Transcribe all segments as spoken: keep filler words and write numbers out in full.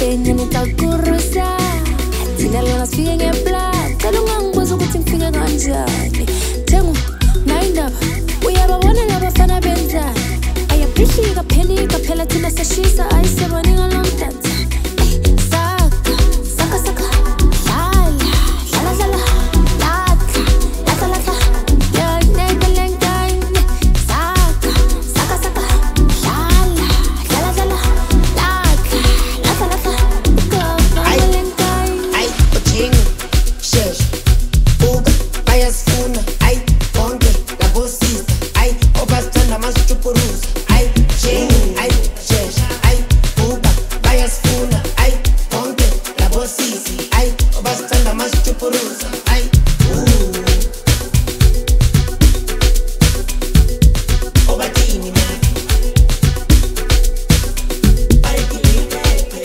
Kenya nitakurusa Tina lona sifike ngeblock Cela ungangibuza ukuthi ngifike kanjani Thengu, nayindaba Uyababona labafana benzani Ayaphishika phenika phela thina seshisa Ayisebona lomdansa Saka, saka saka Lala, lala lala Laka, laka laka Yoneke lengane Saka, saka saka Lala, lala lala Laka, laka laka Gova lengane Ay, Ochengu, Shesh Uga, bayasifuna Ay, bonke, labosisa Ay, obasithanda masichupuruza Ay, Chengu, ay, Shesh Ay, Uga, bayasifuna Ay, bonke, labosisi Ay, obasithanda masichupuruza Ay, uh Obatini mani Barikilileke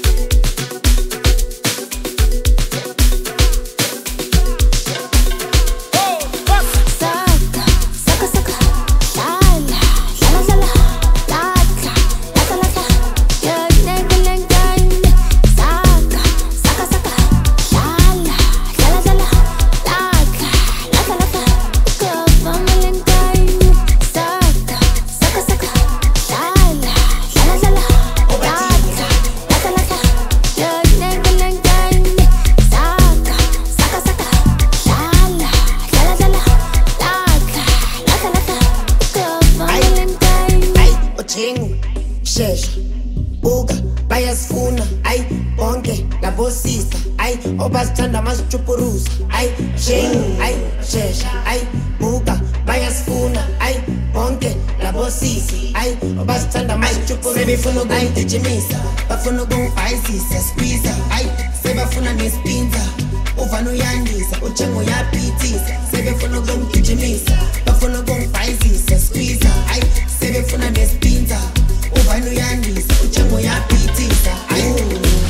Saka, saka saka Lala, lala lala Laka, laka laka Yoneke lengane Saka, saka saka Lala, lala lala Laka, laka laka Gova lengane Saka, saka saka Lala, lala lala Laka, laka laka Yoneke lengane Saka, saka saka Lala, lala lala Laka, laka laka Gova lengane Ay, Ochengu, Shesh Uga, bayasifuna Ay, bonke, labosisa Ay, obasithanda masichupuruza Ay, Chengu, ay, Shesh Ay, Uga, bayasifuna Ay, bonke, labosisi Ay, obasithanda masichupuruza Sebefuna ukungigijimisa Bafuna ukungifayizisa Squeeze Ay, sebafuna nesipinza Uvana uyandisa Ochengu uyaphithisa Sebefuna ukungigijimisa Bafuna ukungifayizisa Squeeze Ay, sebefuna nesipinza Uvana uyandisa Ochengu uyaphithisa Ay,